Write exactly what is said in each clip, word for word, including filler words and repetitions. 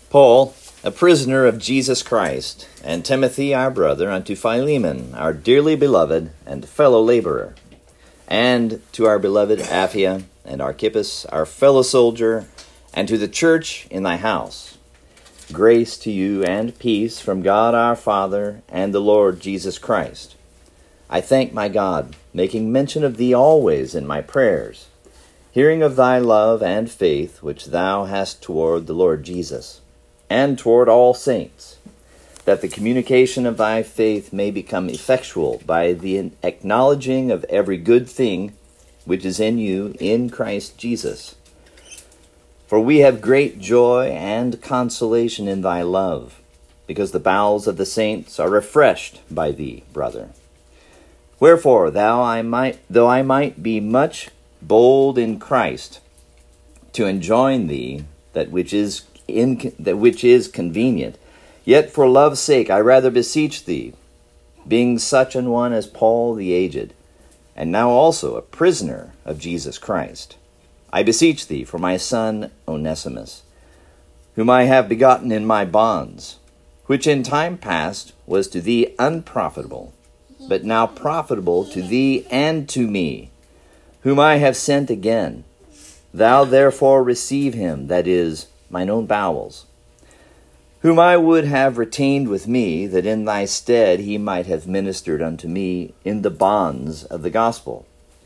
Paul, a prisoner of Jesus Christ, and Timothy our brother, unto Philemon, our dearly beloved and fellow laborer, and to our beloved Apphia and Archippus, our fellow soldier, and to the church in thy house. Grace to you and peace from God our Father and the Lord Jesus Christ. I thank my God, making mention of thee always in my prayers, hearing of thy love and faith which thou hast toward the Lord Jesus, and toward all saints, that the communication of thy faith may become effectual by the acknowledging of every good thing which is in you in Christ Jesus. For we have great joy and consolation in thy love, because the bowels of the saints are refreshed by thee, brother. Wherefore, thou I might, though I might be much bold in Christ, to enjoin thee that which is in, that which is convenient, yet for love's sake I rather beseech thee, being such an one as Paul the aged, and now also a prisoner of Jesus Christ, I beseech thee for my son Onesimus, whom I have begotten in my bonds, which in time past was to thee unprofitable, but now profitable to thee and to me, whom I have sent again. Thou therefore receive him, that is, mine own bowels, whom I would have retained with me, that in thy stead he might have ministered unto me in the bonds of the gospel.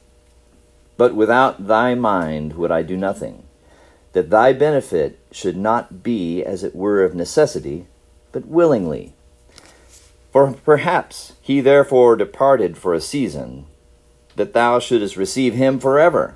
But without thy mind would I do nothing, that thy benefit should not be as it were of necessity, but willingly. For perhaps he therefore departed for a season, that thou shouldest receive him forever,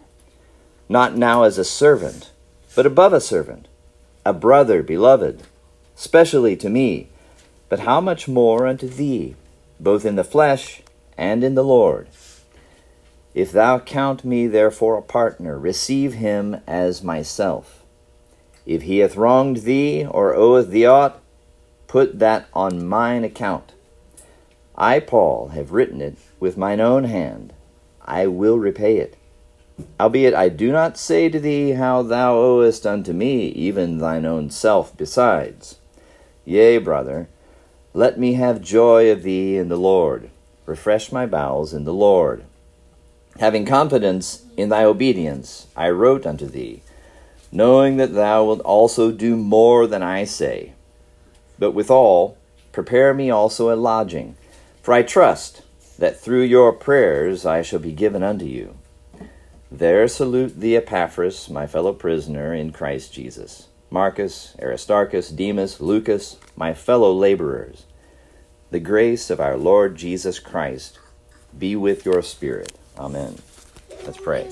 not now as a servant, but above a servant, a brother beloved, specially to me, but how much more unto thee, both in the flesh and in the Lord. If thou count me therefore a partner, receive him as myself. If he hath wronged thee, or oweth thee aught, put that on mine account. I, Paul, have written it with mine own hand. I will repay it. Albeit I do not say to thee how thou owest unto me, even thine own self besides. Yea, brother, let me have joy of thee in the Lord. Refresh my bowels in the Lord. Having confidence in thy obedience, I wrote unto thee, knowing that thou wilt also do more than I say. But withal, prepare me also a lodging, for I trust that through your prayers I shall be given unto you. There salute thee Epaphras, my fellow prisoner in Christ Jesus, Marcus, Aristarchus, Demas, Lucas, my fellow laborers. The grace of our Lord Jesus Christ be with your spirit. Amen. Let's pray.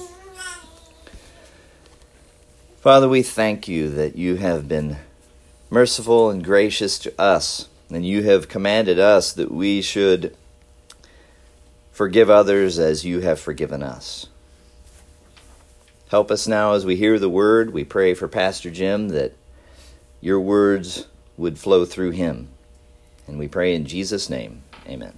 Father, we thank you that you have been merciful and gracious to us, and you have commanded us that we should forgive others as you have forgiven us. Help us now as we hear the word. We pray for Pastor Jim that your words would flow through him. And we pray in Jesus' name. Amen.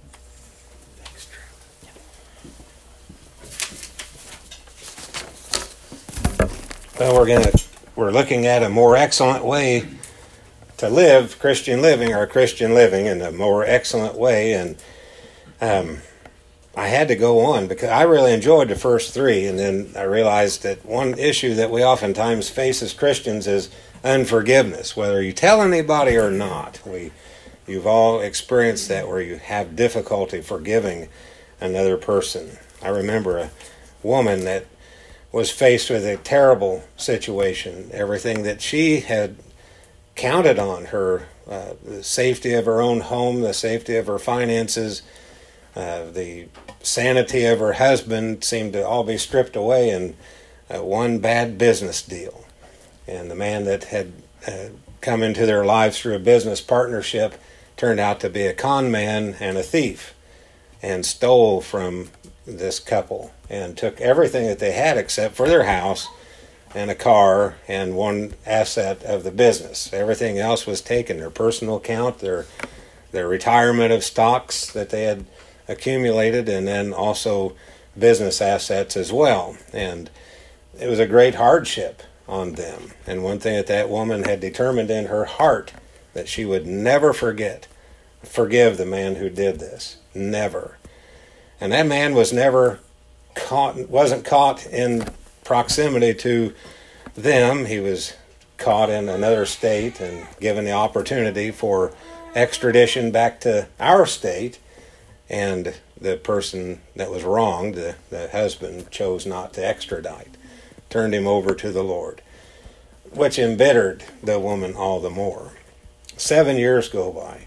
Well, we're gonna we're looking at a more excellent way to live Christian living, or Christian living in a more excellent way, and um, I had to go on because I really enjoyed the first three, and then I realized that one issue that we oftentimes face as Christians is unforgiveness, whether you tell anybody or not. We, you've all experienced that, where you have difficulty forgiving another person. I remember a woman that was faced with a terrible situation. Everything that she had counted on, her uh, the safety of her own home, the safety of her finances, uh, the sanity of her husband, seemed to all be stripped away in uh, one bad business deal. And the man that had uh, come into their lives through a business partnership turned out to be a con man and a thief, and stole from this couple and took everything that they had except for their house and a car and one asset of the business. Everything else was taken, their personal account, their their retirement of stocks that they had accumulated, and then also business assets as well. And it was a great hardship on them. And one thing that that woman had determined in her heart, that she would never forget, forgive the man who did this. Never. And that man was never caught, wasn't caught in proximity to them. He was caught in another state and given the opportunity for extradition back to our state. And the person that was wronged, the, the husband, chose not to extradite, turned him over to the Lord, which embittered the woman all the more. Seven years go by,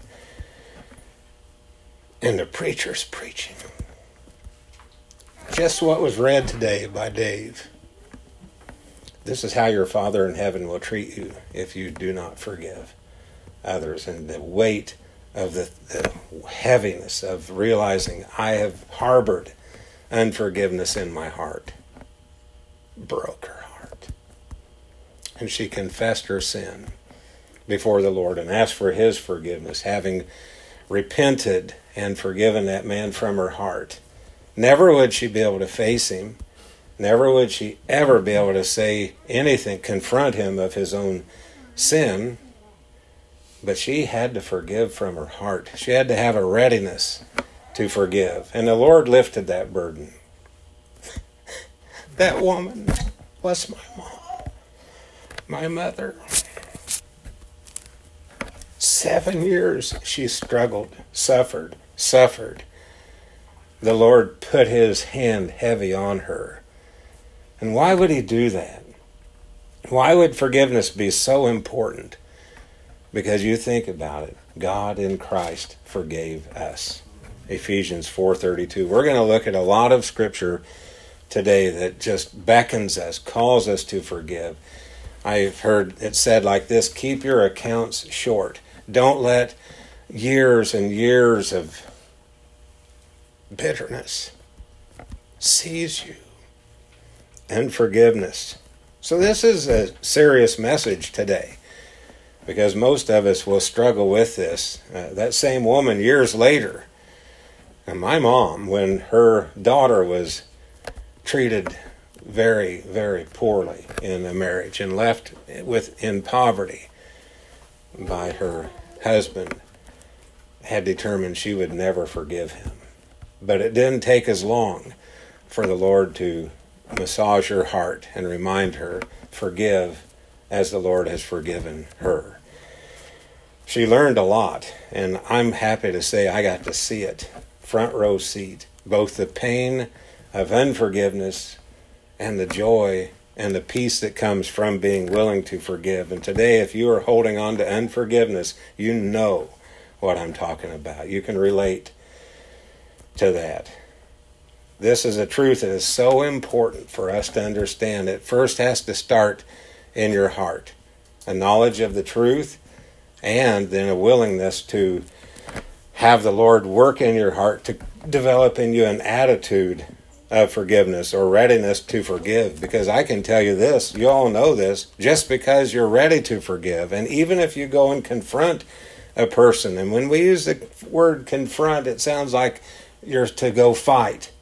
and the preacher's preaching just what was read today by Dave. This is how your Father in heaven will treat you if you do not forgive others. And the weight of the, the heaviness of realizing I have harbored unforgiveness in my heart broke her heart. And she confessed her sin before the Lord and asked for his forgiveness, having repented and forgiven that man from her heart. Never would she be able to face him. Never would she ever be able to say anything, confront him of his own sin. But she had to forgive from her heart. She had to have a readiness to forgive. And the Lord lifted that burden. That woman was my mom, my mother. Seven years she struggled, suffered, suffered. The Lord put his hand heavy on her. And why would he do that? Why would forgiveness be so important? Because you think about it, God in Christ forgave us. Ephesians four thirty-two. We're going to look at a lot of scripture today that just beckons us, calls us to forgive. I've heard it said like this: keep your accounts short. Don't let years and years of bitterness seize you. And forgiveness. So this is a serious message today, because most of us will struggle with this. Uh, that same woman years later, and my mom, when her daughter was treated very, very poorly in a marriage and left with in poverty by her husband, had determined she would never forgive him. But it didn't take as long for the Lord to massage her heart and remind her, forgive as the Lord has forgiven her. She learned a lot, and I'm happy to say I got to see it, front row seat, both the pain of unforgiveness and the joy and the peace that comes from being willing to forgive. And today, if you are holding on to unforgiveness, you know what I'm talking about. You can relate to that. This is a truth that is so important for us to understand. It first has to start in your heart. A knowledge of the truth, and then a willingness to have the Lord work in your heart to develop in you an attitude of forgiveness or readiness to forgive. Because I can tell you this, you all know this, just because you're ready to forgive, and even if you go and confront a person, and when we use the word confront, it sounds like you're to go fight.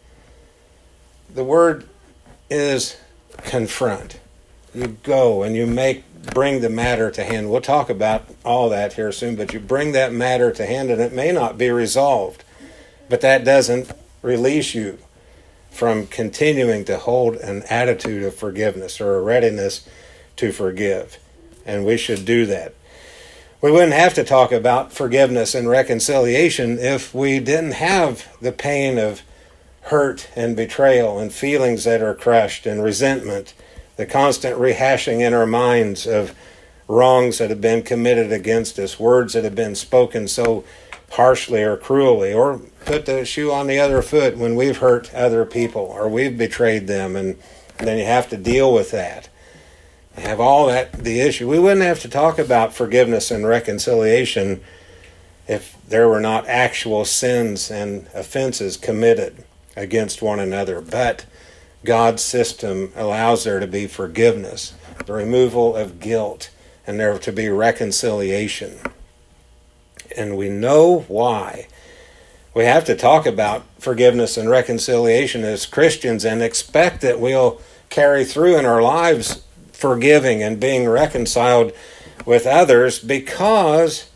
The word is confront. You go and you make bring the matter to hand. We'll talk about all that here soon, but you bring that matter to hand, and it may not be resolved, but that doesn't release you from continuing to hold an attitude of forgiveness or a readiness to forgive. And we should do that. We wouldn't have to talk about forgiveness and reconciliation if we didn't have the pain of hurt and betrayal and feelings that are crushed and resentment, the constant rehashing in our minds of wrongs that have been committed against us, words that have been spoken so harshly or cruelly, or put the shoe on the other foot when we've hurt other people or we've betrayed them, and then you have to deal with that. You have all that, the issue. We wouldn't have to talk about forgiveness and reconciliation if there were not actual sins and offenses committed against one another. But God's system allows there to be forgiveness, the removal of guilt, and there to be reconciliation. And we know why. We have to talk about forgiveness and reconciliation as Christians and expect that we'll carry through in our lives forgiving and being reconciled with others, because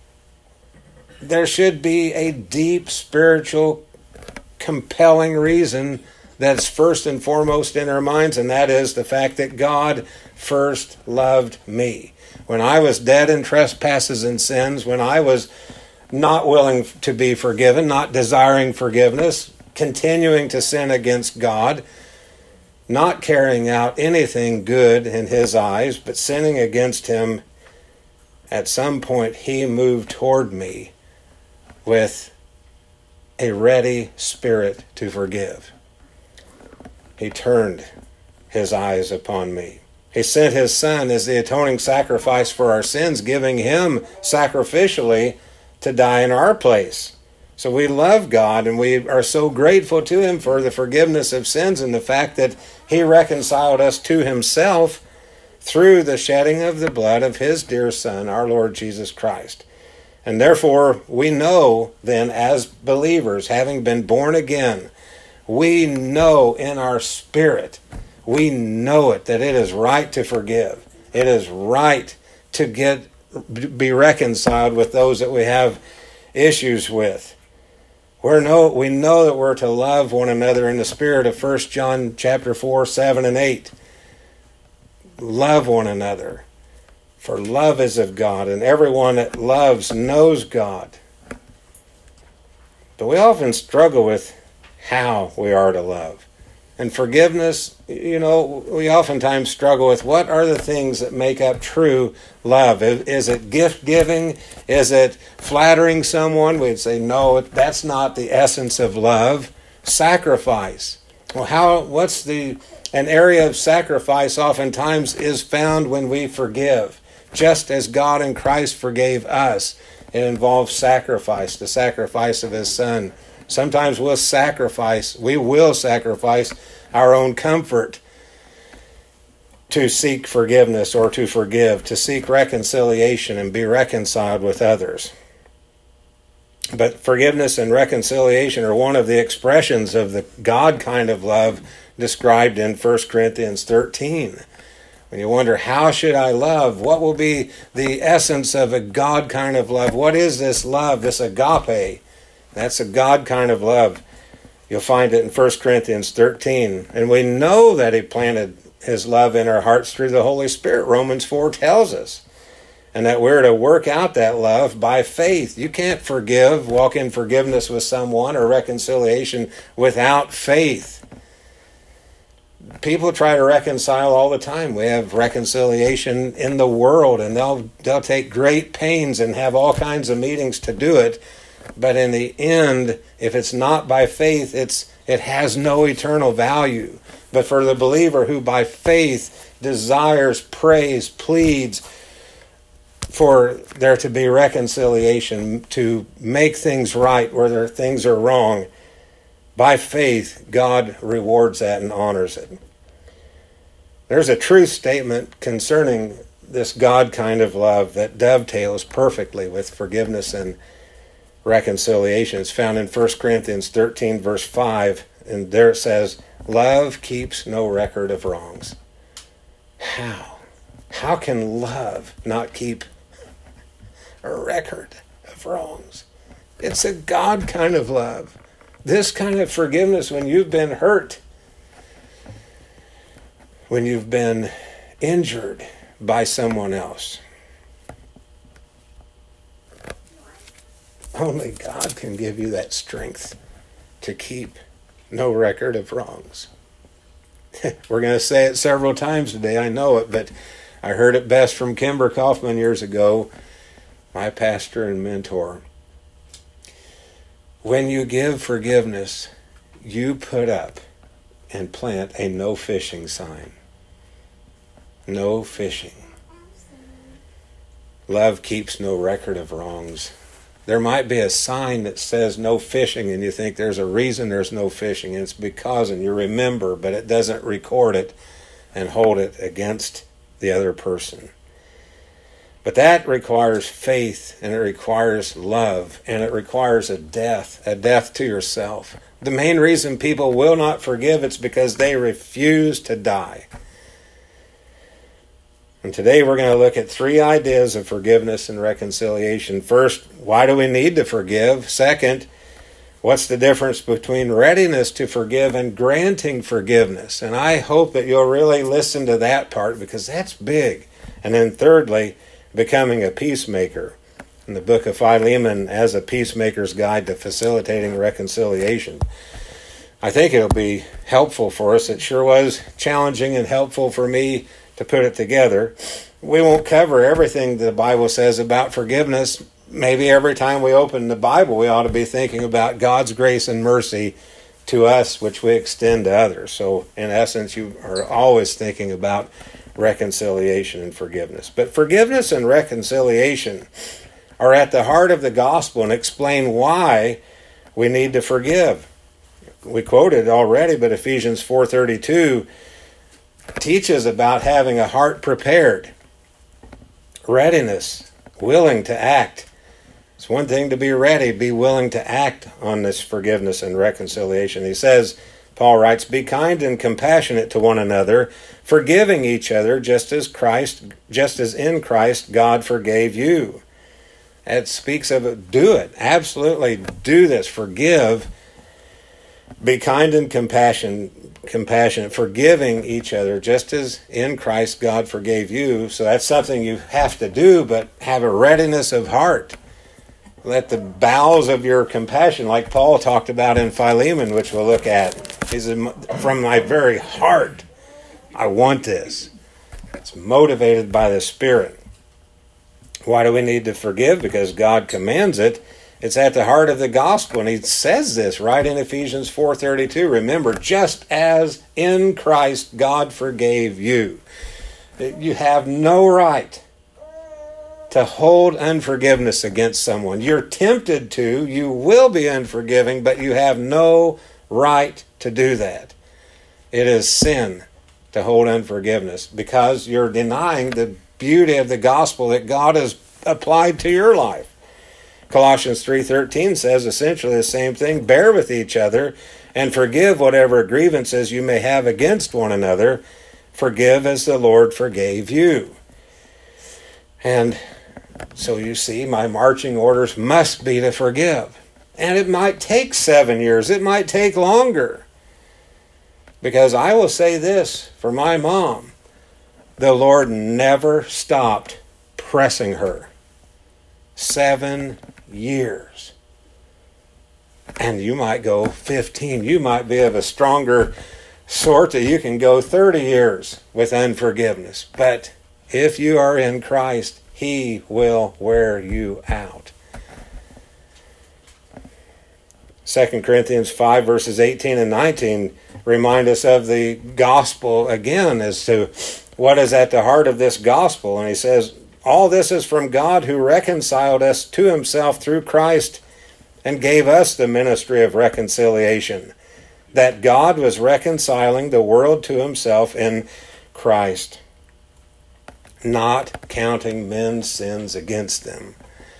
there should be a deep spiritual compelling reason that's first and foremost in our minds, and that is the fact that God first loved me. When I was dead in trespasses and sins, when I was not willing to be forgiven, not desiring forgiveness, continuing to sin against God, not carrying out anything good in His eyes, but sinning against Him, at some point He moved toward me with a ready spirit to forgive. He turned His eyes upon me. He sent His Son as the atoning sacrifice for our sins, giving Him sacrificially to die in our place. So we love God, and we are so grateful to Him for the forgiveness of sins and the fact that He reconciled us to Himself through the shedding of the blood of His dear Son, our Lord Jesus Christ. And therefore, we know then, as believers, having been born again, we know in our spirit, we know it, that it is right to forgive. It is right to get be reconciled with those that we have issues with. We're no, we know that we're to love one another in the spirit of First John chapter four, seven, and eight. Love one another, for love is of God, and everyone that loves knows God. But we often struggle with how we are to love. And forgiveness, you know, we oftentimes struggle with what are the things that make up true love. Is it gift-giving? Is it flattering someone? We'd say, no, that's not the essence of love. Sacrifice. Well, how? What's the... An area of sacrifice oftentimes is found when we forgive. Just as God in Christ forgave us, it involves sacrifice, the sacrifice of His Son. Sometimes we'll sacrifice, we will sacrifice our own comfort to seek forgiveness or to forgive, to seek reconciliation and be reconciled with others. But forgiveness and reconciliation are one of the expressions of the God kind of love described in First Corinthians thirteen. When you wonder, how should I love? What will be the essence of a God kind of love? What is this love, this agape? That's a God kind of love. You'll find it in First Corinthians thirteen. And we know that He planted His love in our hearts through the Holy Spirit. Romans four tells us. And that we're to work out that love by faith. You can't forgive, walk in forgiveness with someone or reconciliation without faith. People try to reconcile all the time. We have reconciliation in the world, and they'll they'll take great pains and have all kinds of meetings to do it. But in the end, if it's not by faith, it's it has no eternal value. But for the believer who by faith desires, prays, pleads for there to be reconciliation, to make things right where there, things are wrong, by faith, God rewards that and honors it. There's a truth statement concerning this God kind of love that dovetails perfectly with forgiveness and reconciliation. It's found in First Corinthians thirteen, verse five, and there it says, love keeps no record of wrongs. How? How can love not keep a record of wrongs? It's a God kind of love. This kind of forgiveness, when you've been hurt, when you've been injured by someone else, only God can give you that strength to keep no record of wrongs. We're going to say it several times today, I know it, but I heard it best from Kimber Kaufman years ago, my pastor and mentor. When you give forgiveness, you put up and plant a no fishing sign. No fishing. Love keeps no record of wrongs. There might be a sign that says no fishing, and you think there's a reason there's no fishing, and it's because, and you remember, but it doesn't record it and hold it against the other person. But that requires faith, and it requires love, and it requires a death, a death to yourself. The main reason people will not forgive, it's because they refuse to die. And today we're going to look at three ideas of forgiveness and reconciliation. First, why do we need to forgive? Second, what's the difference between readiness to forgive and granting forgiveness? And I hope that you'll really listen to that part, because that's big. And then thirdly, becoming a peacemaker. In the book of Philemon, as a peacemaker's guide to facilitating reconciliation. I think it'll be helpful for us. It sure was challenging and helpful for me to put it together. We won't cover everything the Bible says about forgiveness. Maybe every time we open the Bible, we ought to be thinking about God's grace and mercy to us, which we extend to others. So, in essence, you are always thinking about reconciliation and forgiveness. But forgiveness and reconciliation are at the heart of the gospel and explain why we need to forgive. We quoted already, but Ephesians four thirty-two teaches about having a heart prepared, readiness, willing to act. It's one thing to be ready, be willing to act on this forgiveness and reconciliation. He says, Paul writes, be kind and compassionate to one another, forgiving each other just as Christ, just as in Christ God forgave you. It speaks of it. Do it. Absolutely do this. Forgive. Be kind and compassion, compassionate, forgiving each other, just as in Christ God forgave you. So that's something you have to do, but have a readiness of heart. Let the bowels of your compassion, like Paul talked about in Philemon, which we'll look at, he said, from my very heart, I want this. It's motivated by the Spirit. Why do we need to forgive? Because God commands it. It's at the heart of the gospel, and he says this right in Ephesians four thirty-two. Remember, just as in Christ God forgave you. You have no right to hold unforgiveness against someone. You're tempted to, you will be unforgiving, but you have no right to do that. It is sin to hold unforgiveness because you're denying the beauty of the gospel that God has applied to your life. Colossians three thirteen says essentially the same thing. Bear with each other and forgive whatever grievances you may have against one another. Forgive as the Lord forgave you. And so you see, my marching orders must be to forgive. And it might take seven years. It might take longer. Because I will say this for my mom. The Lord never stopped pressing her. Seven years. And you might go fifteen. You might be of a stronger sort that you can go thirty years with unforgiveness. But if you are in Christ, He will wear you out. Second Corinthians five verses eighteen and nineteen remind us of the gospel again as to what is at the heart of this gospel. And he says, all this is from God who reconciled us to himself through Christ and gave us the ministry of reconciliation, that God was reconciling the world to himself in Christ, not counting men's sins against them.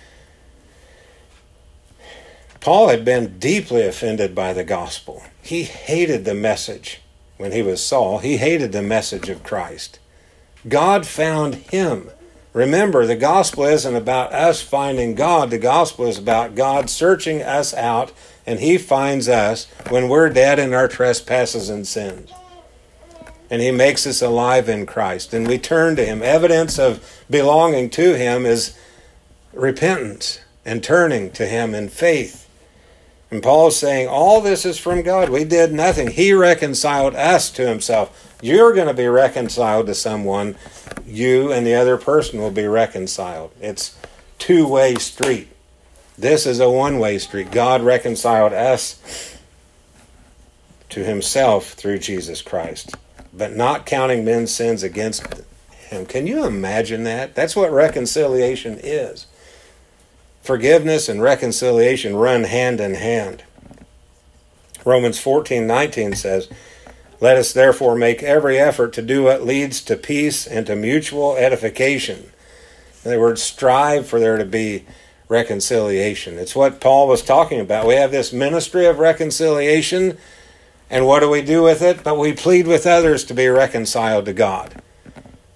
Paul had been deeply offended by the gospel. He hated the message when he was Saul. He hated the message of Christ. God found him. Remember, the gospel isn't about us finding God. The gospel is about God searching us out, and he finds us when we're dead in our trespasses and sins. And he makes us alive in Christ, and we turn to him. Evidence of belonging to him is repentance and turning to him in faith. And Paul is saying, all this is from God. We did nothing. He reconciled us to himself. You're going to be reconciled to someone. You and the other person will be reconciled. It's a two-way street. This is a one-way street. God reconciled us to himself through Jesus Christ, but not counting men's sins against him. Can you imagine that? That's what reconciliation is. Forgiveness and reconciliation run hand in hand. Romans fourteen nineteen says, let us therefore make every effort to do what leads to peace and to mutual edification. In other words, strive for there to be reconciliation. It's what Paul was talking about. We have this ministry of reconciliation, and what do we do with it? But we plead with others to be reconciled to God.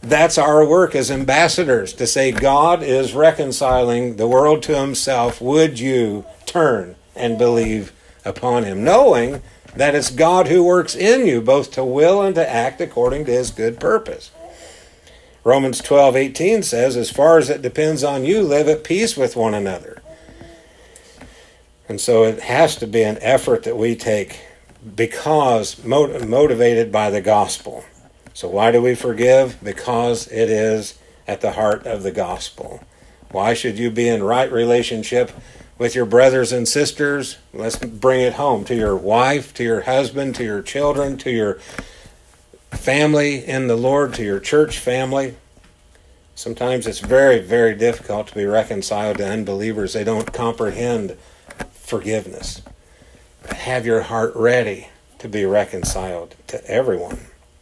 That's our work as ambassadors, to say God is reconciling the world to himself. Would you turn and believe upon him, knowing that it's God who works in you both to will and to act according to his good purpose. Romans twelve eighteen says, as far as it depends on you, live at peace with one another. And so it has to be an effort that we take because motivated by the gospel. So why do we forgive? Because it is at the heart of the gospel. Why should you be in right relationship with your brothers and sisters? Let's bring it home to your wife, to your husband, to your children, to your family in the Lord, to your church family. Sometimes it's very, very difficult to be reconciled to unbelievers. They don't comprehend forgiveness. But have your heart ready to be reconciled to everyone.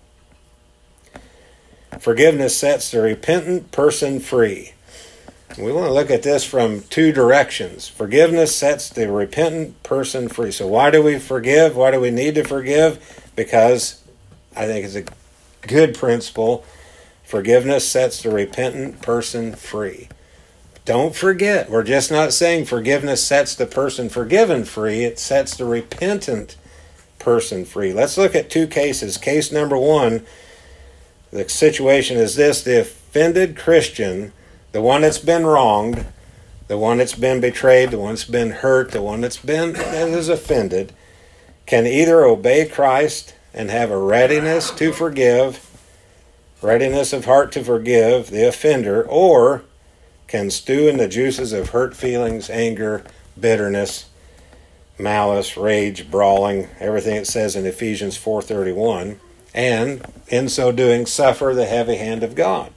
Forgiveness sets the repentant person free. We want to look at this from two directions. Forgiveness sets the repentant person free. So why do we forgive? Why do we need to forgive? Because I think it's a good principle. Forgiveness sets the repentant person free. Don't forget, we're just not saying forgiveness sets the person forgiven free. It sets the repentant person free. Let's look at two cases. Case number one, the situation is this: the offended Christian, the one that's been wronged, the one that's been betrayed, the one that's been hurt, the one that's been that is offended, can either obey Christ and have a readiness to forgive, readiness of heart to forgive the offender, or can stew in the juices of hurt feelings, anger, bitterness, malice, rage, brawling, everything it says in Ephesians four thirty-one, and in so doing suffer the heavy hand of God.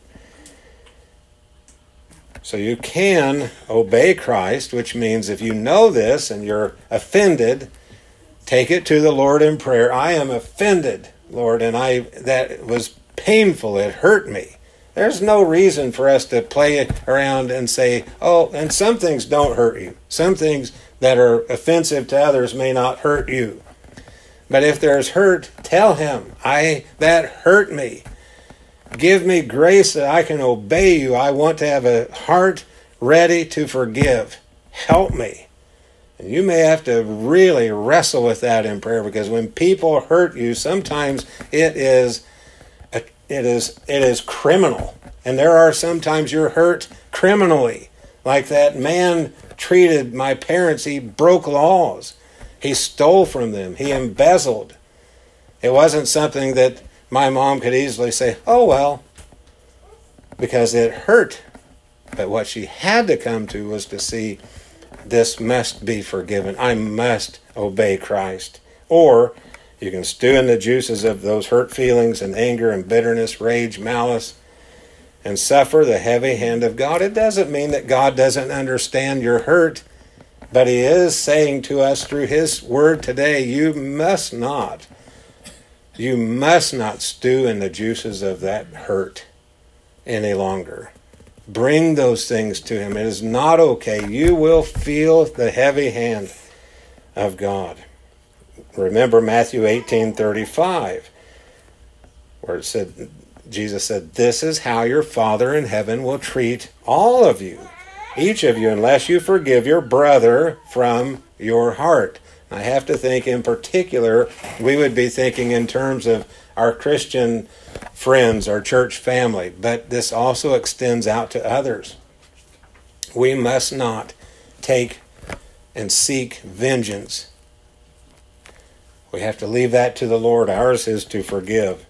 So you can obey Christ, which means if you know this and you're offended, take it to the Lord in prayer. I am offended, Lord, and I that was painful. It hurt me. There's no reason for us to play around and say, oh, and some things don't hurt you. Some things that are offensive to others may not hurt you. But if there's hurt, tell him, I that hurt me. Give me grace that I can obey you. I want to have a heart ready to forgive. Help me. And you may have to really wrestle with that in prayer, because when people hurt you, sometimes it is a, it is it is criminal. And there are sometimes you're hurt criminally. Like that man treated my parents. He broke laws. He stole from them. He embezzled. It wasn't something that my mom could easily say, oh, well, because it hurt. But what she had to come to was to see this must be forgiven. I must obey Christ. Or you can stew in the juices of those hurt feelings and anger and bitterness, rage, malice, and suffer the heavy hand of God. It doesn't mean that God doesn't understand your hurt. But he is saying to us through his word today, you must not, you must not stew in the juices of that hurt any longer. Bring those things to him. It is not okay. You will feel the heavy hand of God. Remember Matthew eighteen thirty-five, where it said, Jesus said, this is how your Father in heaven will treat all of you. Each of you, unless you forgive your brother from your heart. I have to think in particular, we would be thinking in terms of our Christian friends, our church family, but this also extends out to others. We must not take and seek vengeance. We have to leave that to the Lord. Ours is to forgive.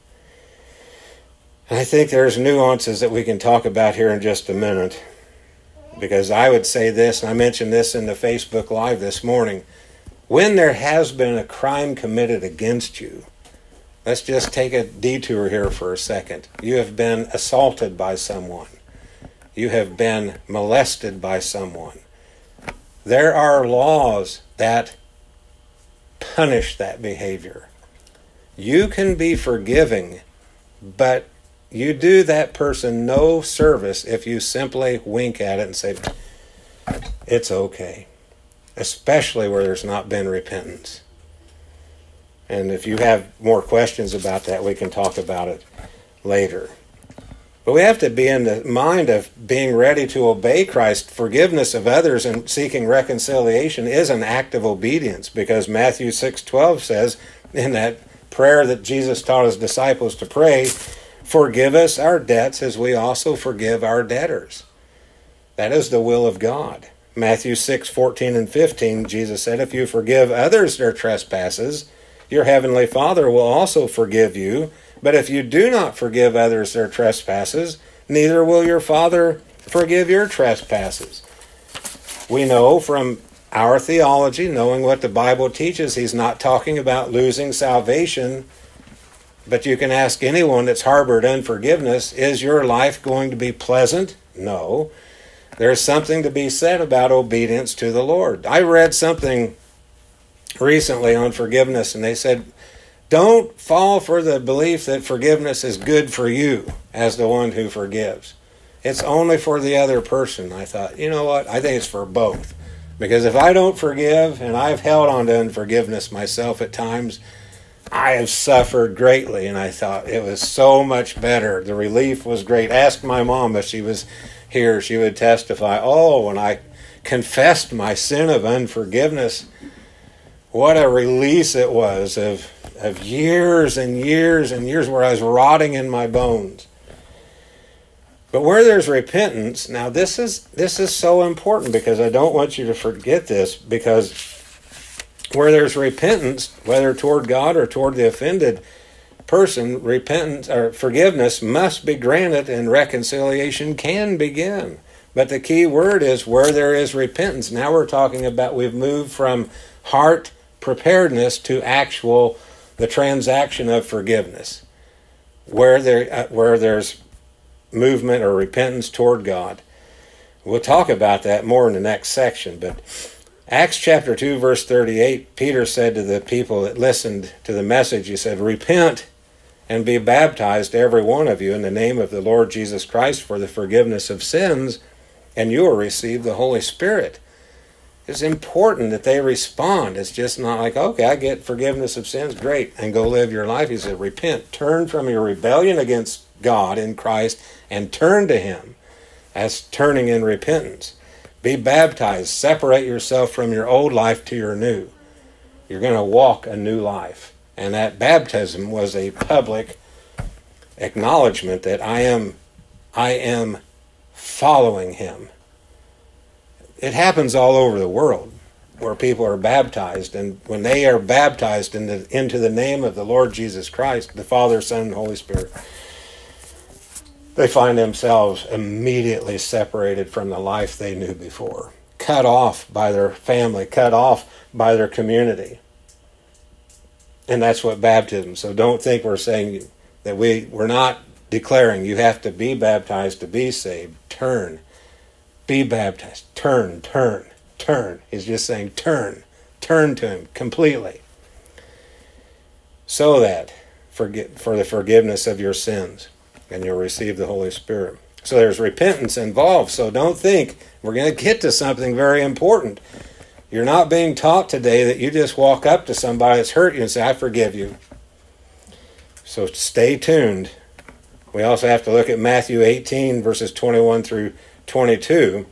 And I think there's nuances that we can talk about here in just a minute. Because I would say this, and I mentioned this in the Facebook Live this morning, when there has been a crime committed against you, let's just take a detour here for a second. You have been assaulted by someone. You have been molested by someone. There are laws that punish that behavior. You can be forgiving, but you do that person no service if you simply wink at it and say, it's okay. Especially where there's not been repentance. And if you have more questions about that, we can talk about it later. But we have to be in the mind of being ready to obey Christ. Forgiveness of others and seeking reconciliation is an act of obedience, because Matthew six twelve says in that prayer that Jesus taught his disciples to pray, forgive us our debts as we also forgive our debtors. That is the will of God. Matthew six fourteen and fifteen, Jesus said, if you forgive others their trespasses, your heavenly Father will also forgive you. But if you do not forgive others their trespasses, neither will your Father forgive your trespasses. We know from our theology, knowing what the Bible teaches, he's not talking about losing salvation. But you can ask anyone that's harbored unforgiveness, is your life going to be pleasant? No. There's something to be said about obedience to the Lord. I read something recently on forgiveness, and they said, don't fall for the belief that forgiveness is good for you as the one who forgives. It's only for the other person. I thought, you know what? I think it's for both. Because if I don't forgive, and I've held on to unforgiveness myself at times, I have suffered greatly. And I thought it was so much better. The relief was great. Ask my mom if she was here. She would testify, oh, when I confessed my sin of unforgiveness, what a release it was of of years and years and years where I was rotting in my bones. But where there's repentance, now this is this is so important, because I don't want you to forget this, because where there's repentance, whether toward God or toward the offended person, repentance or forgiveness must be granted and reconciliation can begin. But the key word is where there is repentance. Now we're talking about, we've moved from heart preparedness to actual the transaction of forgiveness, where there uh, where there's movement or repentance toward God. We'll talk about that more in the next section. But Acts chapter two, verse thirty-eight, Peter said to the people that listened to the message, he said, repent and be baptized, every one of you, in the name of the Lord Jesus Christ for the forgiveness of sins, and you will receive the Holy Spirit. It's important that they respond. It's just not like, okay, I get forgiveness of sins, great, and go live your life. He said, repent, turn from your rebellion against God in Christ, and turn to him as turning in repentance. Be baptized, separate yourself from your old life to your new. You're going to walk a new life. And that baptism was a public acknowledgement that I am, I am following him. It happens all over the world where people are baptized, and when they are baptized in the, into the name of the Lord Jesus Christ, the Father, Son, and Holy Spirit, they find themselves immediately separated from the life they knew before, cut off by their family, cut off by their community. And that's what baptism. So don't think we're saying that we, we're not declaring you have to be baptized to be saved. Turn. Be baptized. Turn, turn, turn. He's just saying turn. Turn to him completely. So that forget, for the forgiveness of your sins, and you'll receive the Holy Spirit. So there's repentance involved. So don't think, we're going to get to something very important. You're not being taught today that you just walk up to somebody that's hurt you and say, I forgive you. So stay tuned. We also have to look at Matthew eighteen, verses twenty-one through twenty-two,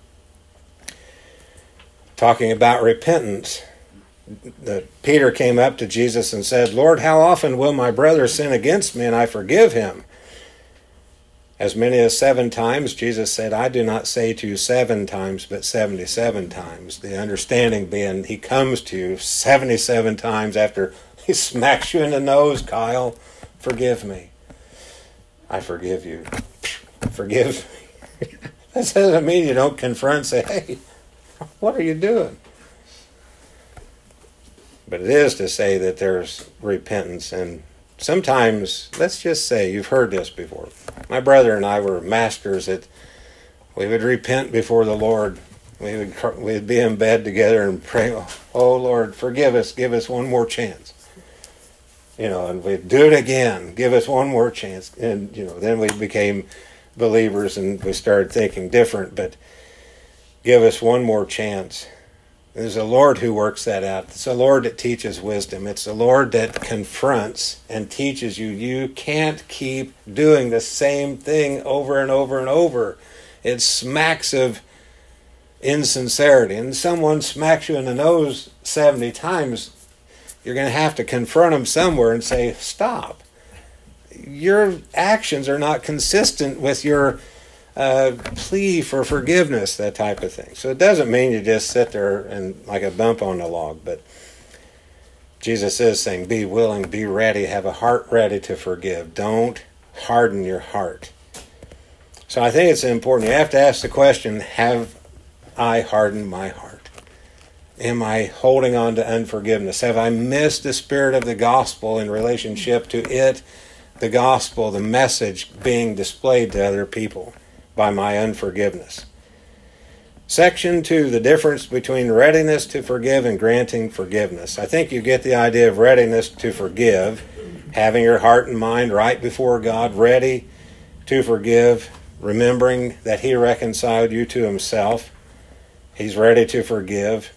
talking about repentance. The, Peter came up to Jesus and said, Lord, how often will my brother sin against me and I forgive him? As many as seven times, Jesus said, I do not say to you seven times, but seventy-seven times. The understanding being he comes to you seventy-seven times after he smacks you in the nose, Kyle, forgive me. I forgive you. Forgive me. That doesn't mean you don't confront and say, hey, what are you doing? But it is to say that there's repentance. And sometimes, let's just say, you've heard this before. My brother and I were masters at, we would repent before the Lord. We would we'd be in bed together and pray, oh Lord, forgive us, give us one more chance. You know, and we'd do it again, give us one more chance. And, you know, then we became believers and we started thinking different, but give us one more chance. It's the Lord who works that out. It's the Lord that teaches wisdom. It's the Lord that confronts and teaches you. You can't keep doing the same thing over and over and over. It smacks of insincerity. And someone smacks you in the nose seventy times, you're going to have to confront them somewhere and say, stop. Your actions are not consistent with your uh, plea for forgiveness, that type of thing. So it doesn't mean you just sit there and like a bump on the log, but Jesus is saying, be willing, be ready, have a heart ready to forgive. Don't harden your heart. So I think it's important. You have to ask the question, have I hardened my heart? Am I holding on to unforgiveness? Have I missed the spirit of the gospel in relationship to it, the gospel, the message being displayed to other people by my unforgiveness? Section two, the difference between readiness to forgive and granting forgiveness. I think you get the idea of readiness to forgive, having your heart and mind right before God, ready to forgive, remembering that He reconciled you to Himself. He's ready to forgive.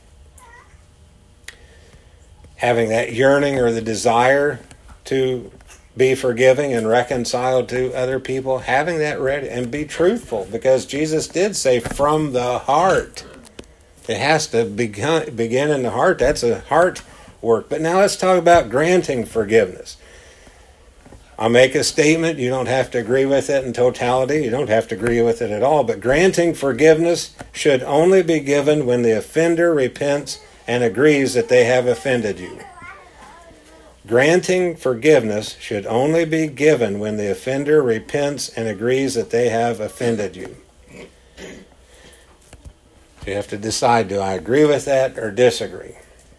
Having that yearning or the desire to be forgiving and reconciled to other people, having that ready, and be truthful, because Jesus did say from the heart. It has to begin, begin in the heart. That's a heart work. But now let's talk about granting forgiveness. I'll make a statement. You don't have to agree with it in totality. You don't have to agree with it at all. But granting forgiveness should only be given when the offender repents and agrees that they have offended you. Granting forgiveness should only be given when the offender repents and agrees that they have offended you. You have to decide, do I agree with that or disagree?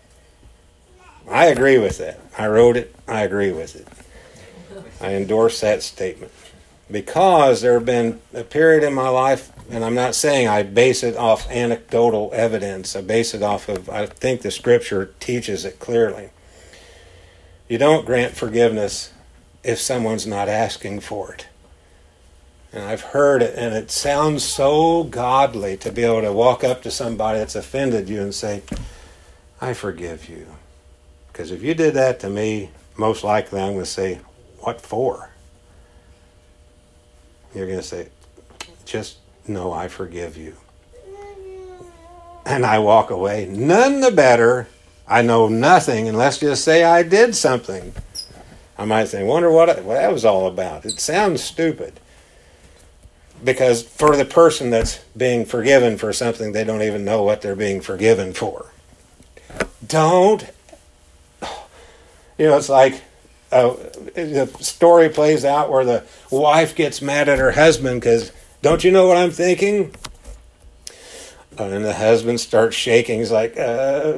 I agree with that. I wrote it. I agree with it. I endorse that statement. Because there have been a period in my life, and I'm not saying I base it off anecdotal evidence. I base it off of, I think the Scripture teaches it clearly. You don't grant forgiveness if someone's not asking for it. And I've heard it, and it sounds so godly to be able to walk up to somebody that's offended you and say, I forgive you. Because if you did that to me, most likely I'm going to say, what for? You're going to say, just know I forgive you. And I walk away, none the better. I know nothing, and let's just say I did something. I might say, wonder what, it, what that was all about. It sounds stupid. Because for the person that's being forgiven for something, they don't even know what they're being forgiven for. Don't. You know, it's like uh, the story plays out where the wife gets mad at her husband because, don't you know what I'm thinking? And the husband starts shaking. He's like, uh...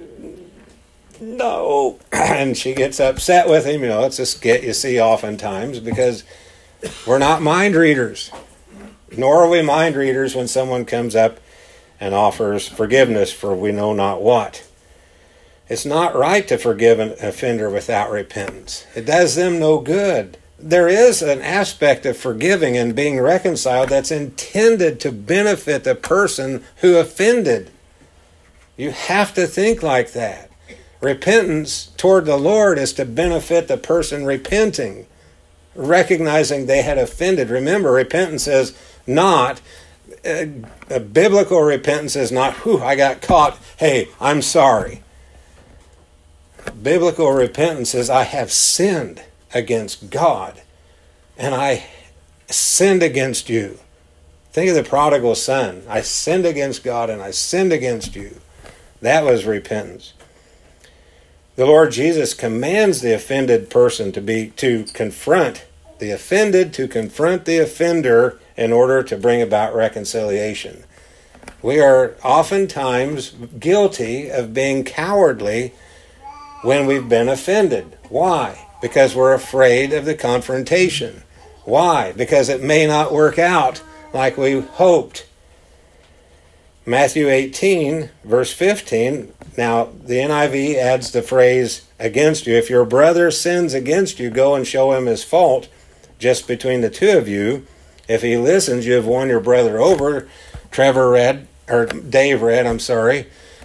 no. And she gets upset with him. You know, it's a skit you see oftentimes because we're not mind readers. Nor are we mind readers when someone comes up and offers forgiveness for we know not what. It's not right to forgive an offender without repentance. It does them no good. There is an aspect of forgiving and being reconciled that's intended to benefit the person who offended. You have to think like that. Repentance toward the Lord is to benefit the person repenting, recognizing they had offended. Remember, repentance is not, uh, a biblical repentance is not, whew, I got caught, hey, I'm sorry. Biblical repentance is, I have sinned against God, and I sinned against you. Think of the prodigal son. I sinned against God, and I sinned against you. That was repentance. The Lord Jesus commands the offended person to be to confront the offended, to confront the offender in order to bring about reconciliation. We are oftentimes guilty of being cowardly when we've been offended. Why? Because we're afraid of the confrontation. Why? Because it may not work out like we hoped. Matthew eighteen, verse fifteen, now the N I V adds the phrase, against you. If your brother sins against you, go and show him his fault just between the two of you. If he listens, you have won your brother over. Trevor read, or Dave read, I'm sorry,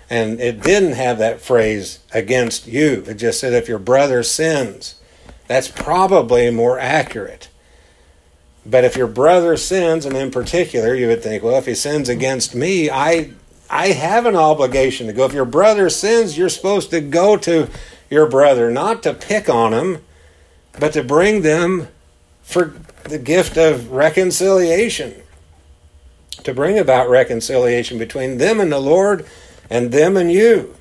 And it didn't have that phrase, against you. It just said, if your brother sins. That's probably more accurate. But if your brother sins, and in particular, you would think, well, if he sins against me, I I have an obligation to go. If your brother sins, you're supposed to go to your brother, not to pick on him, but to bring them for the gift of reconciliation. To bring about reconciliation between them and the Lord, and them and you.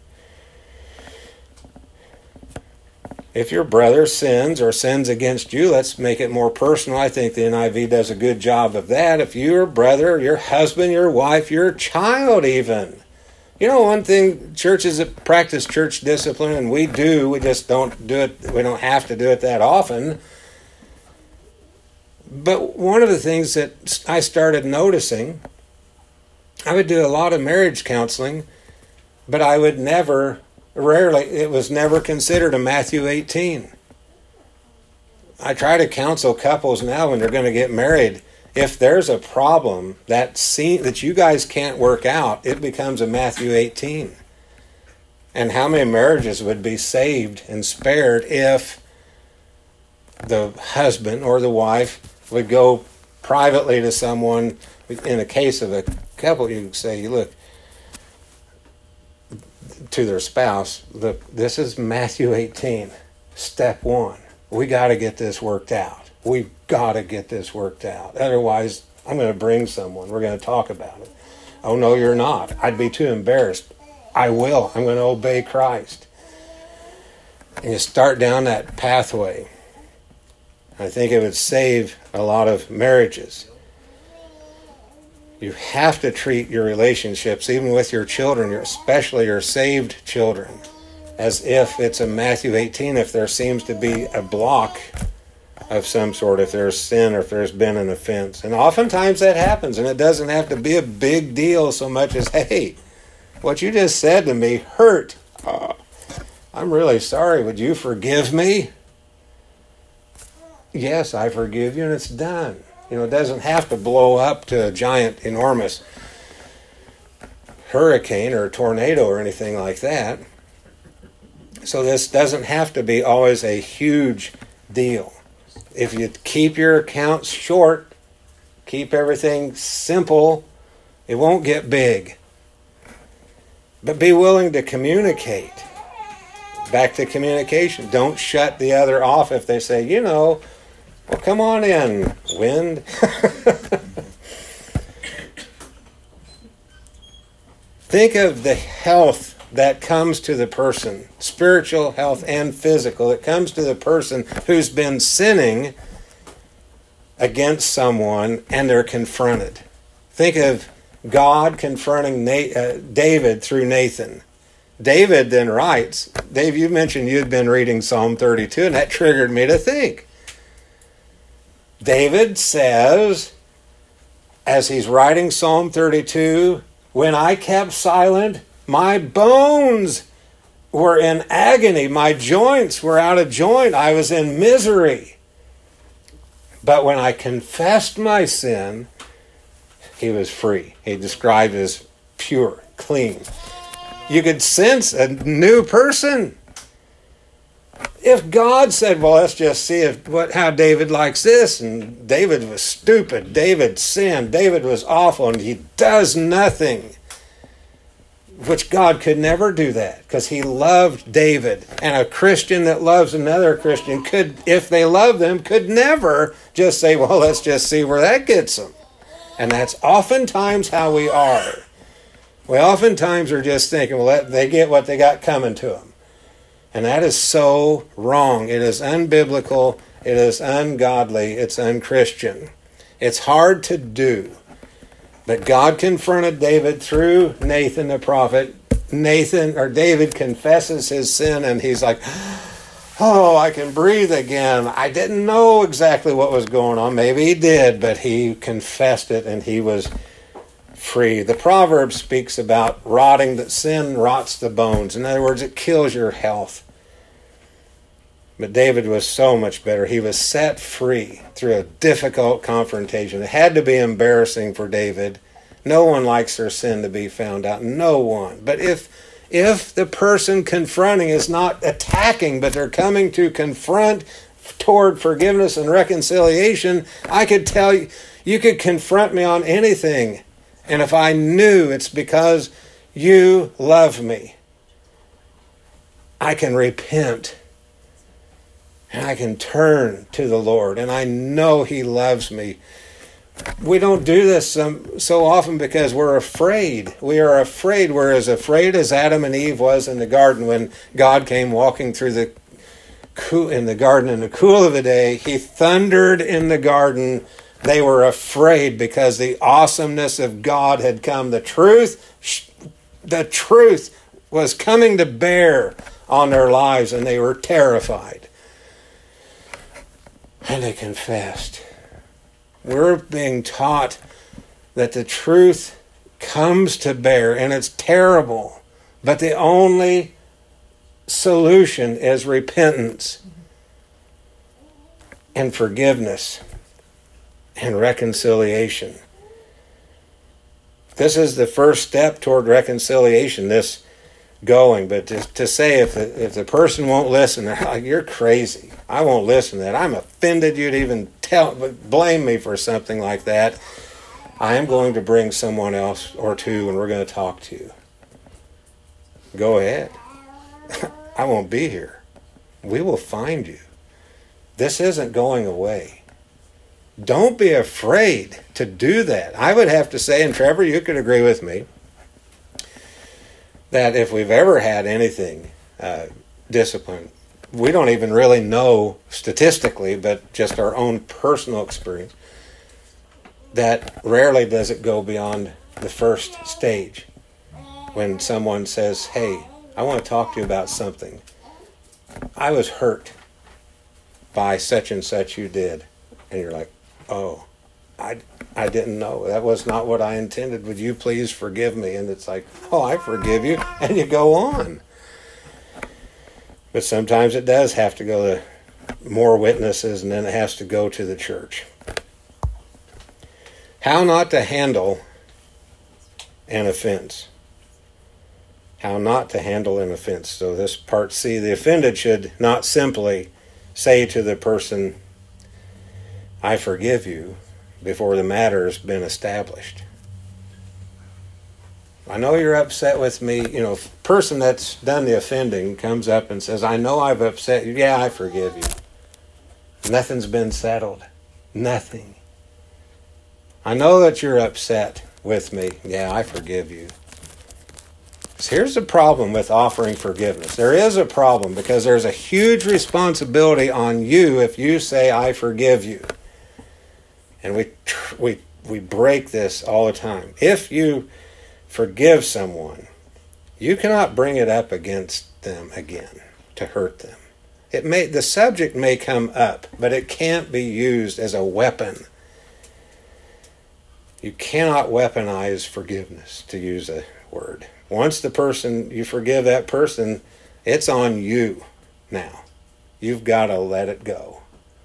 If your brother sins or sins against you, let's make it more personal. I think the N I V does a good job of that. If your brother, your husband, your wife, your child even. You know, one thing, churches that practice church discipline, and we do, we just don't do it, we don't have to do it that often. But one of the things that I started noticing, I would do a lot of marriage counseling, but I would never, rarely, it was never considered a Matthew eighteen. I try to counsel couples now when they're going to get married. If there's a problem that seem, that you guys can't work out, it becomes a Matthew eighteen. And how many marriages would be saved and spared if the husband or the wife would go privately to someone? In a case of a couple, you say, look, to their spouse, look, this is Matthew eighteen, step one. We got to get this worked out. We've got to get this worked out. Otherwise, I'm going to bring someone. We're going to talk about it. Oh, no, you're not. I'd be too embarrassed. I will. I'm going to obey Christ. And you start down that pathway. I think it would save a lot of marriages. You have to treat your relationships, even with your children, especially your saved children, as if it's a Matthew eighteen, if there seems to be a block of some sort, if there's sin or if there's been an offense. And oftentimes that happens, and it doesn't have to be a big deal so much as, hey, what you just said to me hurt. Uh, I'm really sorry. Would you forgive me? Yes, I forgive you, and it's done. You know, it doesn't have to blow up to a giant, enormous hurricane or a tornado or anything like that. So this doesn't have to be always a huge deal. If you keep your accounts short, keep everything simple, it won't get big. But be willing to communicate. Back to communication. Don't shut the other off if they say, you know, well, come on in, wind. Think of the health that comes to the person, spiritual health and physical, that comes to the person who's been sinning against someone and they're confronted. Think of God confronting Na- uh, David through Nathan. David then writes, Dave, you mentioned you'd been reading Psalm thirty-two, and that triggered me to think. David says, as he's writing Psalm thirty-two, when I kept silent, my bones were in agony. My joints were out of joint. I was in misery. But when I confessed my sin, he was free. He described it as pure, clean. You could sense a new person. If God said, well, let's just see if what how David likes this, and David was stupid, David sinned, David was awful, and he does nothing, which God could never do that, because he loved David. And a Christian that loves another Christian could, if they love them, could never just say, well, let's just see where that gets them. And that's oftentimes how we are. We oftentimes are just thinking, well, they get what they got coming to them. And that is so wrong. It is unbiblical. It is ungodly. It's unchristian. It's hard to do. But God confronted David through Nathan the prophet. Nathan, or David, confesses his sin, and he's like, oh, I can breathe again. I didn't know exactly what was going on. Maybe he did, but he confessed it, and he was free. The proverb speaks about rotting, that sin rots the bones. In other words, it kills your health. But David was so much better. He was set free through a difficult confrontation. It had to be embarrassing for David. No one likes their sin to be found out. No one. But if if the person confronting is not attacking, but they're coming to confront toward forgiveness and reconciliation, I could tell you, you could confront me on anything. And if I knew it's because you love me, I can repent. And I can turn to the Lord. And I know He loves me. We don't do this um, so often because we're afraid. We are afraid. We're as afraid as Adam and Eve was in the garden when God came walking through the cool, in the garden in the cool of the day. He thundered in the garden. They were afraid because the awesomeness of God had come. The truth, the truth was coming to bear on their lives, and they were terrified. And they confessed. We're being taught that the truth comes to bear, and it's terrible. But the only solution is repentance and forgiveness and reconciliation. This is the first step toward reconciliation, this going. But to, to say if the, if the person won't listen, they're like, you're crazy. I won't listen to that. I'm offended you'd even tell, blame me for something like that. I am going to bring someone else or two and we're going to talk to you. Go ahead. I won't be here. We will find you. This isn't going away. Don't be afraid to do that. I would have to say, and Trevor, you could agree with me, that if we've ever had anything uh, discipline, we don't even really know statistically, but just our own personal experience, that rarely does it go beyond the first stage. When someone says, hey, I want to talk to you about something. I was hurt by such and such you did. And you're like, oh, I, I didn't know. That was not what I intended. Would you please forgive me? And it's like, oh, I forgive you. And you go on. But sometimes it does have to go to more witnesses, and then it has to go to the church. How not to handle an offense. How not to handle an offense. So this part C, the offended should not simply say to the person, I forgive you, before the matter has been established. I know you're upset with me. You know, if the person that's done the offending comes up and says, I know I've upset you. Yeah, I forgive you. Nothing's been settled. Nothing. I know that you're upset with me. Yeah, I forgive you. So here's the problem with offering forgiveness. There is a problem because there's a huge responsibility on you if you say, I forgive you. And we we we break this all the time. If you forgive someone, you cannot bring it up against them again to hurt them. It may the subject may come up, but it can't be used as a weapon. You cannot weaponize forgiveness, to use a word. Once the person, you forgive that person, it's on you now. You've got to let it go.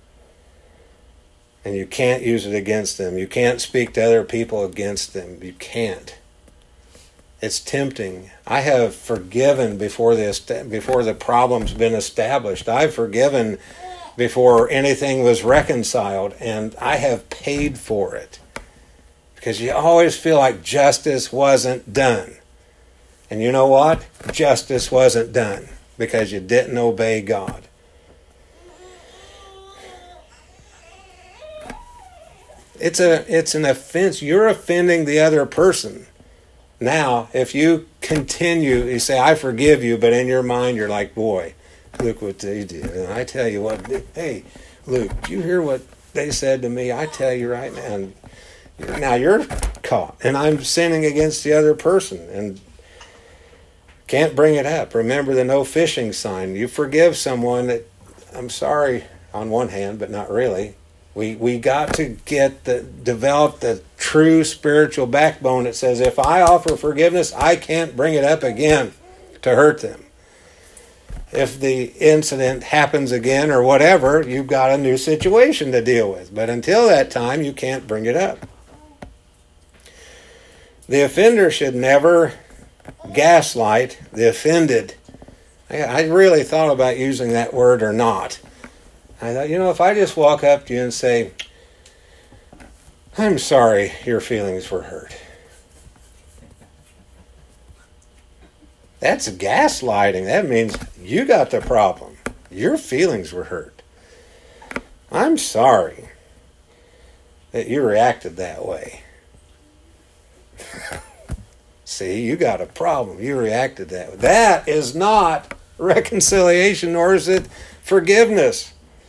And you can't use it against them. You can't speak to other people against them. You can't. It's tempting. I have forgiven before this, before the problem's been established. I've forgiven before anything was reconciled, and I have paid for it. Because you always feel like justice wasn't done. And you know what? Justice wasn't done because you didn't obey God. It's a it's an offense. You're offending the other person. Now, if you continue, you say, I forgive you, but in your mind you're like, boy, look what they did. And I tell you what, hey, Luke, did you hear what they said to me? I tell you right now. And now you're caught. And I'm sinning against the other person. And can't bring it up. Remember the no fishing sign. You forgive someone that, I'm sorry on one hand, but not really. We we got to get the develop the true spiritual backbone that says if I offer forgiveness, I can't bring it up again to hurt them. If the incident happens again or whatever, you've got a new situation to deal with. But until that time, you can't bring it up. The offender should never gaslight the offended. I, I really thought about using that word or not. I thought, you know, if I just walk up to you and say, I'm sorry your feelings were hurt. That's gaslighting. That means you got the problem. Your feelings were hurt. I'm sorry that you reacted that way. See, you got a problem. You reacted that way. That is not reconciliation, nor is it forgiveness.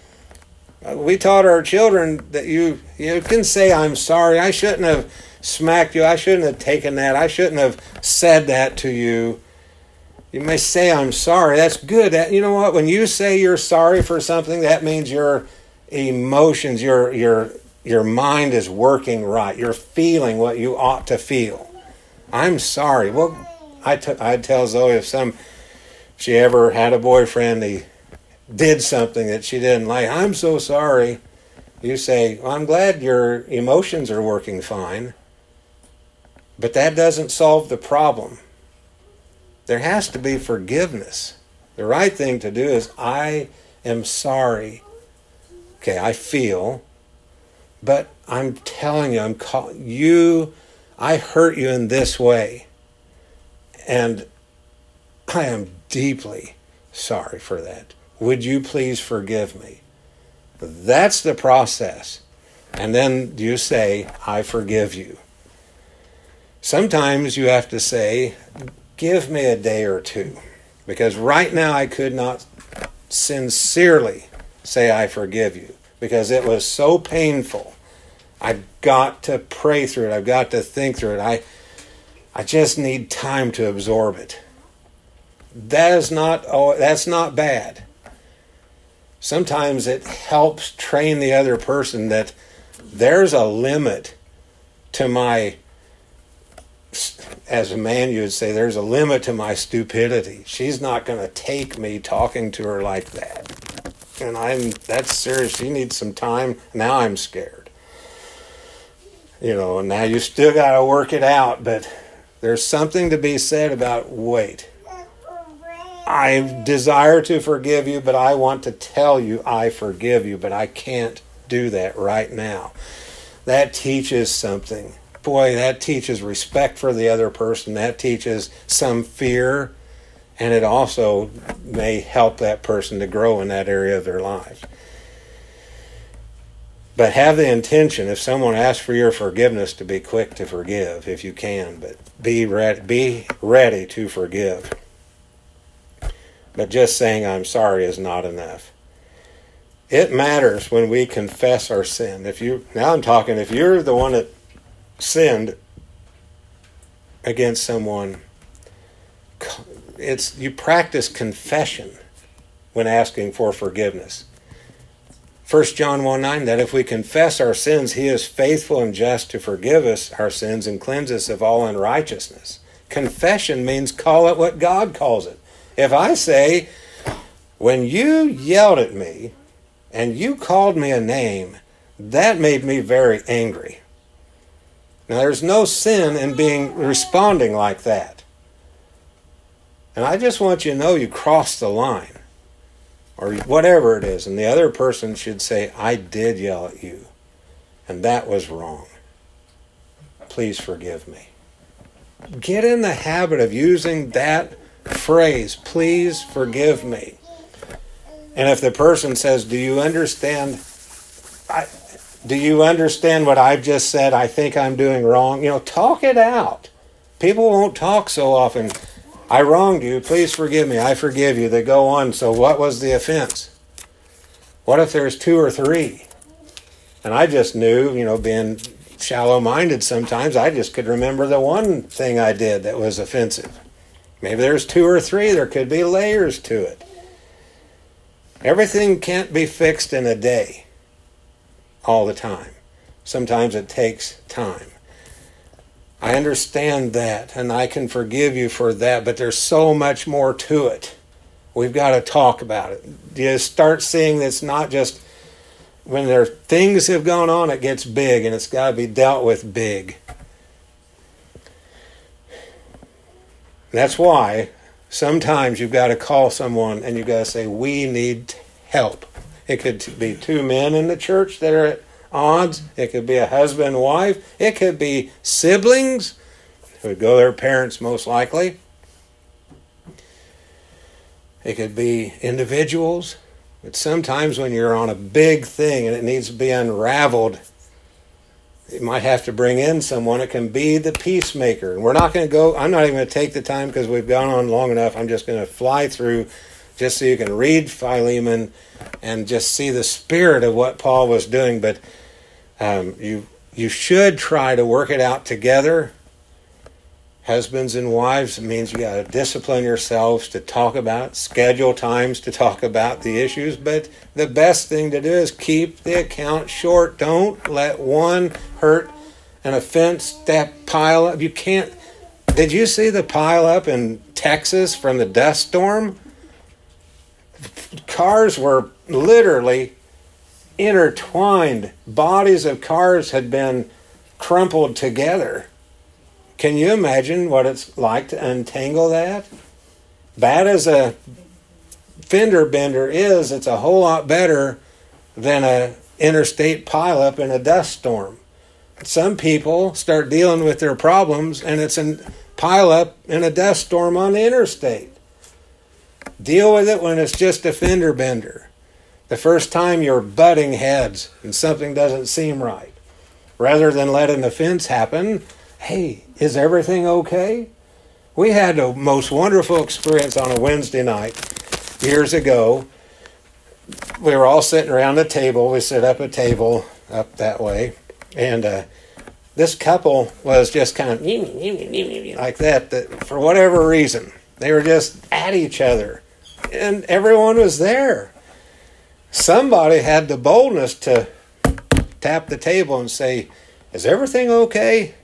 We taught our children that you, you can say, I'm sorry. I shouldn't have smacked you. I shouldn't have taken that. I shouldn't have said that to you. You may say, I'm sorry. That's good. That, you know what? When you say you're sorry for something, that means your emotions, your your your mind is working right. You're feeling what you ought to feel. I'm sorry. Well, I t- I'd tell Zoe if some, if she ever had a boyfriend, he did something that she didn't like, I'm so sorry. You say, well, I'm glad your emotions are working fine. But that doesn't solve the problem. There has to be forgiveness. The right thing to do is, I am sorry. Okay, I feel, but I'm telling you, I'm call- you, I hurt you in this way. And I am deeply sorry for that. Would you please forgive me? That's the process. And then you say, I forgive you. Sometimes you have to say, give me a day or two. Because right now I could not sincerely say I forgive you. Because it was so painful. I've got to pray through it. I've got to think through it. I, I just need time to absorb it. That is not, oh, that's not bad. Sometimes it helps train the other person that there's a limit to my, as a man you would say, there's a limit to my stupidity. She's not going to take me talking to her like that. And I'm, that's serious. She needs some time. Now I'm scared. You know, and now you still got to work it out, but there's something to be said about, wait, I desire to forgive you, but I want to tell you I forgive you, but I can't do that right now. That teaches something. Boy, that teaches respect for the other person. That teaches some fear, and it also may help that person to grow in that area of their life. But have the intention, if someone asks for your forgiveness, to be quick to forgive if you can, but be ready, be ready to forgive. But just saying I'm sorry is not enough. It matters when we confess our sin. If you now I'm talking if you're the one that sinned against someone, it's you practice confession when asking for forgiveness. First John one nine, that if we confess our sins, he is faithful and just to forgive us our sins and cleanse us of all unrighteousness. Confession means call it what God calls it. If I say, when you yelled at me and you called me a name, that made me very angry. Now, there's no sin in being responding like that. And I just want you to know you crossed the line, or whatever it is, and the other person should say, I did yell at you, and that was wrong. Please forgive me. Get in the habit of using that phrase, please forgive me. And if the person says, do you understand I, do you understand what I've just said? I think I'm doing wrong. You know, talk it out. People won't talk so often. I wronged you, please forgive me. I forgive you. They go on. So what was the offense? What if there's two or three? And I just knew, you know, being shallow-minded sometimes, I just could remember the one thing I did that was offensive. Maybe there's two or three. There could be layers to it. Everything can't be fixed in a day all the time. Sometimes it takes time. I understand that, and I can forgive you for that, but there's so much more to it. We've got to talk about it. You start seeing that it's not just when there things have gone on, it gets big, and it's got to be dealt with big. That's why sometimes you've got to call someone and you've got to say, we need help. It could be two men in the church that are at odds. It could be a husband and wife. It could be siblings who would go their parents most likely. It could be individuals. But sometimes when you're on a big thing and it needs to be unraveled, you might have to bring in someone. It can be the peacemaker. And we're not going to go, I'm not even going to take the time because we've gone on long enough. I'm just going to fly through just so you can read Philemon and just see the spirit of what Paul was doing. But um, you you should try to work it out together. Husbands and wives, it means you got to discipline yourselves to talk about, schedule times to talk about the issues. But the best thing to do is keep the account short. Don't let one hurt an offense that pile up. You can't. Did you see the pile up in Texas from the dust storm? Cars were literally intertwined. Bodies of cars had been crumpled together. Can you imagine what it's like to untangle that? Bad as a fender bender is, it's a whole lot better than a interstate pileup in a dust storm. Some people start dealing with their problems and it's a pileup in a dust storm on the interstate. Deal with it when it's just a fender bender. The first time you're butting heads and something doesn't seem right. Rather than let an offense happen, hey, is everything okay? We had a most wonderful experience on a Wednesday night years ago. We were all sitting around the table. We set up a table up that way. And uh, this couple was just kind of like that, that for whatever reason. They were just at each other. And everyone was there. Somebody had the boldness to tap the table and say, is everything okay?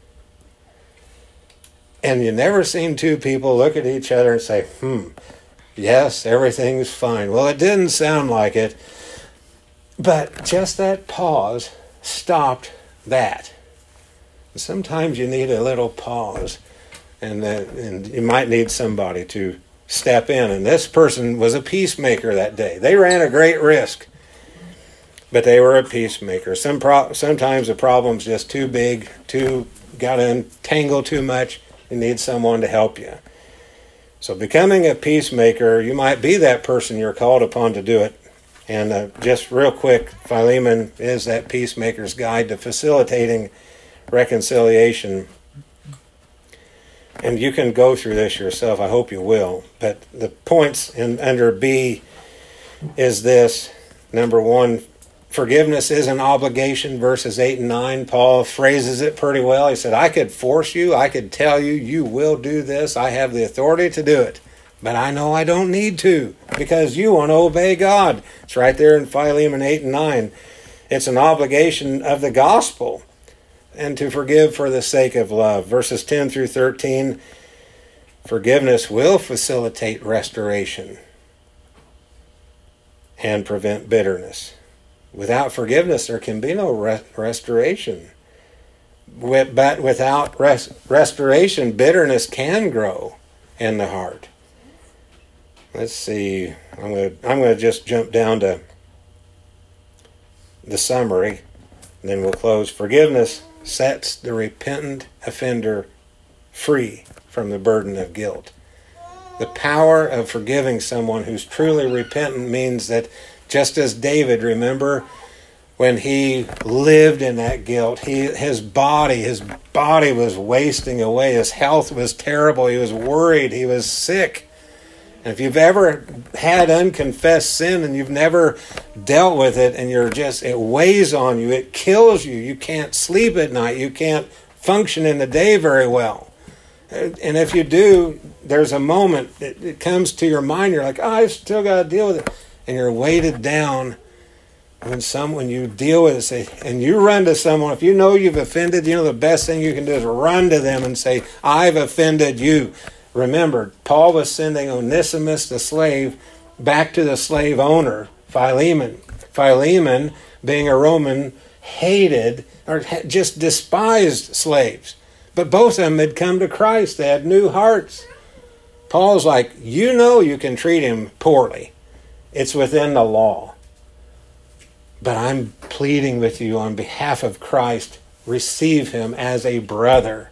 And you never seen two people look at each other and say, hmm, yes, everything's fine. Well, it didn't sound like it. But just that pause stopped that. Sometimes you need a little pause. And, that, and you might need somebody to step in. And this person was a peacemaker that day. They ran a great risk. But they were a peacemaker. Some pro- sometimes the problem's just too big, too got to entangle too much. You need someone to help you. So becoming a peacemaker, you might be that person. You're called upon to do it. And uh, just real quick, Philemon is that peacemaker's guide to facilitating reconciliation. And you can go through this yourself. I hope you will. But the points in under B is this. Number one, forgiveness is an obligation, verses eight and nine. Paul phrases it pretty well. He said, I could force you. I could tell you, you will do this. I have the authority to do it. But I know I don't need to because you want to obey God. It's right there in Philemon eight and nine. It's an obligation of the gospel and to forgive for the sake of love. Verses ten through thirteen, forgiveness will facilitate restoration and prevent bitterness. Without forgiveness, there can be no re- restoration. With, but without res- restoration, bitterness can grow in the heart. Let's see. I'm going to I'm going to just jump down to the summary, and then we'll close. Forgiveness sets the repentant offender free from the burden of guilt. The power of forgiving someone who's truly repentant means that just as David, remember, when he lived in that guilt, he his body, his body was wasting away. His health was terrible. He was worried. He was sick. And if you've ever had unconfessed sin and you've never dealt with it and you're just, it weighs on you, it kills you. You can't sleep at night. You can't function in the day very well. And if you do, there's a moment, it, it comes to your mind, you're like, oh, I still got to deal with it. And you're weighted down when some when you deal with it, say, and you run to someone. If you know you've offended, you know the best thing you can do is run to them and say, I've offended you. Remember, Paul was sending Onesimus, the slave, back to the slave owner, Philemon. Philemon, being a Roman, hated or just despised slaves. But both of them had come to Christ. They had new hearts. Paul's like, you know you can treat him poorly. It's within the law. But I'm pleading with you on behalf of Christ, receive him as a brother.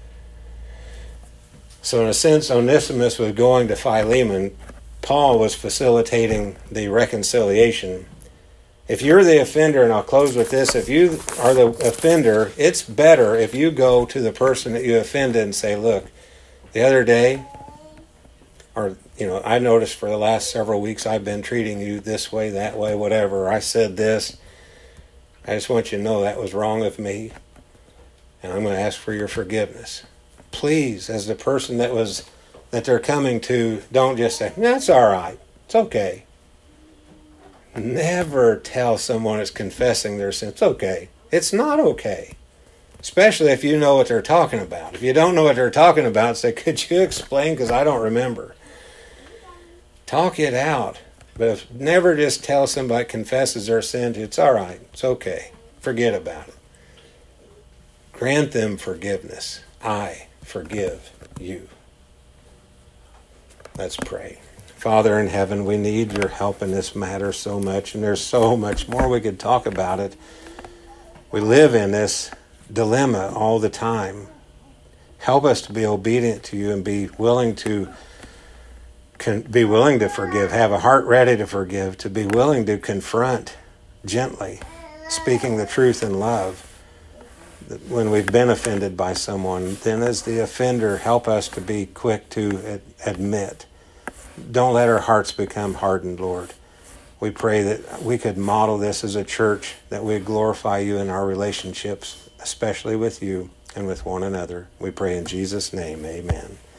So in a sense, Onesimus was going to Philemon. Paul was facilitating the reconciliation. If you're the offender, and I'll close with this, if you are the offender, it's better if you go to the person that you offended and say, look, the other day, or, you know, I noticed for the last several weeks I've been treating you this way, that way, whatever. I said this. I just want you to know that was wrong of me, and I'm going to ask for your forgiveness. Please, as the person that was that they're coming to, don't just say, that's all right, it's okay. Never tell someone that's confessing their sin, it's okay. It's not okay. Especially if you know what they're talking about. If you don't know what they're talking about, say, could you explain? Because I don't remember. Talk it out. But if, never just tell somebody confesses their sin, it's all right, it's okay. Forget about it. Grant them forgiveness. I forgive you. Let's pray. Father in heaven, we need your help in this matter so much, and there's so much more we could talk about it. We live in this dilemma all the time. Help us to be obedient to you and be willing to can be willing to forgive, have a heart ready to forgive, to be willing to confront gently, speaking the truth in love. When we've been offended by someone, then as the offender, help us to be quick to ad- admit. Don't let our hearts become hardened, Lord. We pray that we could model this as a church, that we glorify you in our relationships, especially with you and with one another. We pray in Jesus' name, amen.